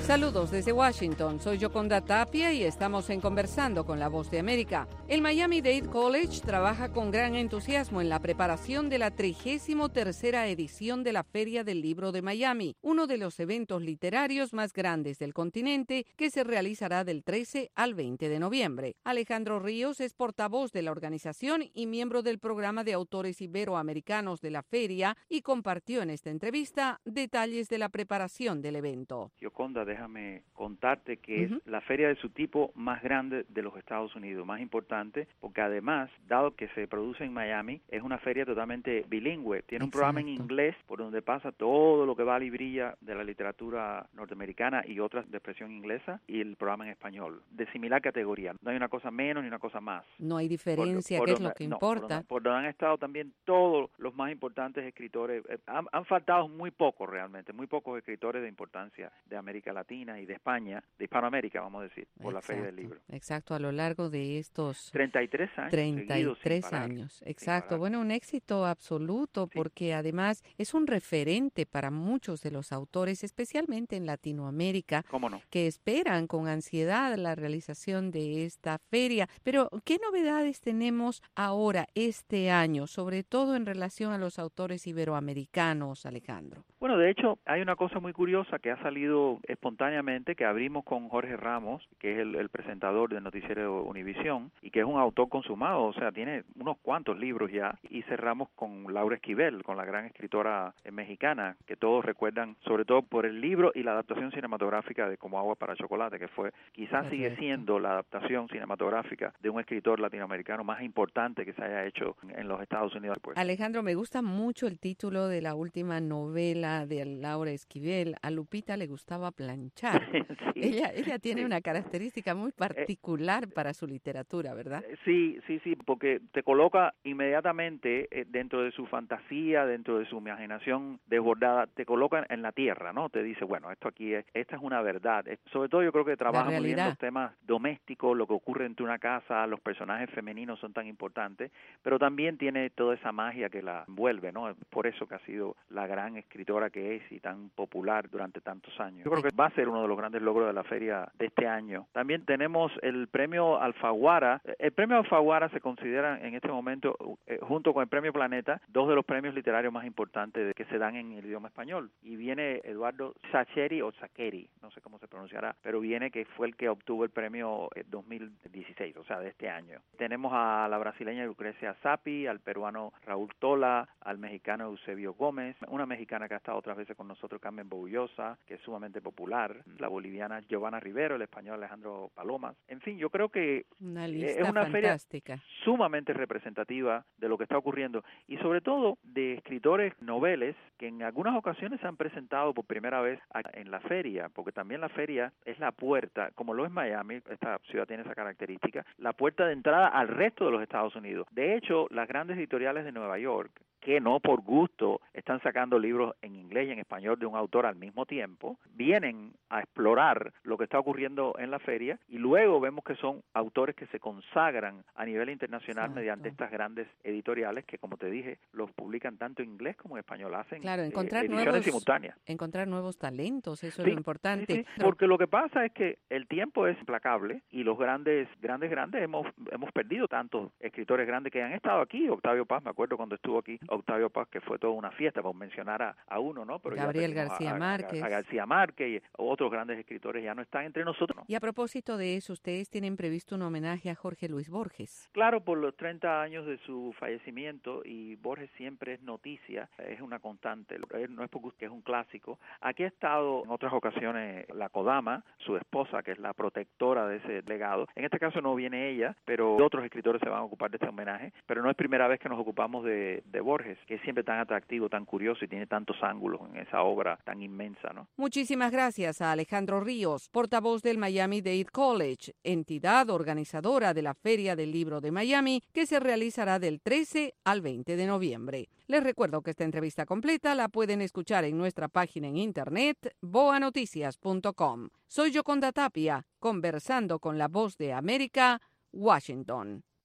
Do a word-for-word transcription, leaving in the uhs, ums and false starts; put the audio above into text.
Saludos desde Washington, soy Yoconda Tapia y estamos en Conversando con la Voz de América. El Miami-Dade College trabaja con gran entusiasmo en la preparación de la trigésima tercera edición de la Feria del Libro de Miami, uno de los eventos literarios más grandes del continente que se realizará del trece al veinte de noviembre. Alejandro Ríos es portavoz de la organización y miembro del programa de autores iberoamericanos de la feria y compartió en esta entrevista detalles de la preparación del evento. Yoconda, déjame contarte que uh-huh. es la feria de su tipo más grande de los Estados Unidos, más importante, porque además, dado que se produce en Miami, es una feria totalmente bilingüe. Tiene Exacto. un programa en inglés por donde pasa todo lo que vale y brilla de la literatura norteamericana y otras de expresión inglesa, y el programa en español, de similar categoría. No hay una cosa menos ni una cosa más. No hay diferencia, ¿qué es lo que no, importa? Por donde, por donde han estado también todos los más importantes escritores. Eh, han, han faltado muy pocos realmente, muy pocos escritores de importancia de América Latina y de España, de Hispanoamérica, vamos a decir, por Exacto, la Feria del Libro. Exacto, a lo largo de estos treinta y tres años. treinta y tres años, exacto. Bueno, un éxito absoluto sí. porque además es un referente para muchos de los autores, especialmente en Latinoamérica, ¿Cómo no? que esperan con ansiedad la realización de esta feria. Pero, ¿qué novedades tenemos ahora, este año, sobre todo en relación a los autores iberoamericanos, Alejandro? Bueno, de hecho, hay una cosa muy curiosa que ha salido espontáneamente, que abrimos con Jorge Ramos, que es el, el presentador del noticiero Univisión, y que es un autor consumado, o sea, tiene unos cuantos libros ya, y cerramos con Laura Esquivel, con la gran escritora mexicana, que todos recuerdan, sobre todo por el libro y la adaptación cinematográfica de Como agua para chocolate, que fue, quizás Correcto. sigue siendo la adaptación cinematográfica de un escritor latinoamericano más importante que se haya hecho en los Estados Unidos. Pues. Alejandro, me gusta mucho el título de la última novela de Laura Esquivel. A Lupita le gustaba planchar. sí, ella ella tiene sí. una característica muy particular eh, para su literatura, ¿verdad? Sí, sí, sí, porque te coloca inmediatamente eh, dentro de su fantasía, dentro de su imaginación desbordada, te coloca en la tierra, ¿no? Te dice, bueno, esto aquí es, esta es una verdad. Sobre todo yo creo que trabaja muy bien los temas domésticos, lo que ocurre entre una casa, los personajes femeninos son tan importantes, pero también tiene toda esa magia que la envuelve, ¿no? Por eso que ha sido la gran escritora que es y tan popular durante tantos años. Yo creo que va a ser uno de los grandes logros de la feria de este año. También tenemos el premio Alfaguara. El premio Alfaguara se considera en este momento, eh, junto con el premio Planeta, dos de los premios literarios más importantes que se dan en el idioma español. Y viene Eduardo Sacheri o Sacheri, no sé cómo se pronunciará, pero viene que fue el que obtuvo el premio dos mil dieciséis, o sea, de este año. Tenemos a la brasileña Lucrecia Zappi, al peruano Raúl Tola, al mexicano Eusebio Gómez, una mexicana que ha estado otras veces con nosotros, Carmen Boullosa, que es sumamente popular, la boliviana Giovanna Rivero, el español Alejandro Palomas. En fin, yo creo que una lista es una fantástica. feria sumamente representativa de lo que está ocurriendo y sobre todo de escritores noveles que en algunas ocasiones se han presentado por primera vez en la feria, porque también la feria es la puerta, como lo es Miami, esta ciudad tiene esa característica, la puerta de entrada al resto de los Estados Unidos. De hecho, las grandes editoriales de Nueva York, que no por gusto están sacando libros en inglés y en español de un autor al mismo tiempo, vienen a explorar lo que está ocurriendo en la feria y luego vemos que son autores que se consagran a nivel internacional Exacto. mediante estas grandes editoriales que, como te dije, los publican tanto en inglés como en español, hacen claro, encontrar eh, ediciones nuevos, simultáneas. Encontrar nuevos talentos, eso sí, es lo importante. Sí, sí, porque lo que pasa es que el tiempo es implacable y los grandes, grandes, grandes hemos, hemos perdido tantos escritores grandes que han estado aquí. Octavio Paz, me acuerdo cuando estuvo aquí, Octavio Paz, que fue toda una fiesta, por mencionar a, a uno, ¿no? Pero Gabriel García a, a, Márquez. A, a García Márquez y otros grandes escritores ya no están entre nosotros, ¿no? Y a propósito de eso, ustedes tienen previsto un homenaje a Jorge Luis Borges. Claro, por los treinta años de su fallecimiento, y Borges siempre es noticia, es una constante, no es porque es un clásico. Aquí ha estado en otras ocasiones la Kodama, su esposa, que es la protectora de ese legado. En este caso no viene ella, pero otros escritores se van a ocupar de este homenaje, pero no es primera vez que nos ocupamos de, de Borges, que es siempre tan atractivo, tan curioso y tiene tantos ángulos en esa obra tan inmensa, ¿no? Muchísimas gracias a Alejandro Ríos, portavoz del Miami-Dade College, entidad organizadora de la Feria del Libro de Miami, que se realizará del trece al veinte de noviembre. Les recuerdo que esta entrevista completa la pueden escuchar en nuestra página en internet, boa noticias punto com. Soy Yoconda Tapia, conversando con la Voz de América, Washington.